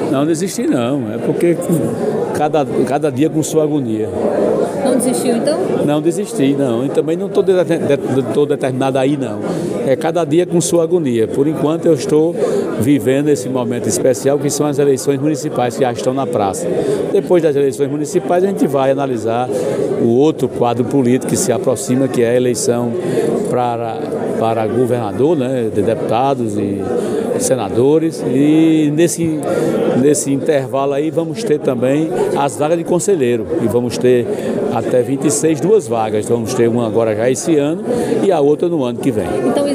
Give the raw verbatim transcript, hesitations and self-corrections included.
Não desisti não, é porque cada, cada dia com sua agonia. Não desistiu então? Não desisti, não. E também não estou de, de, determinado aí, não. É cada dia com sua agonia. Por enquanto eu estou vivendo esse momento especial, que são as eleições municipais que já estão na praça. Depois das eleições municipais a gente vai analisar o outro quadro político que se aproxima, que é a eleição para, para governador, né, de deputados e senadores, e nesse, nesse intervalo aí vamos ter também as vagas de conselheiro, e vamos ter até vinte e seis duas vagas, vamos ter uma agora já esse ano e a outra no ano que vem. Então,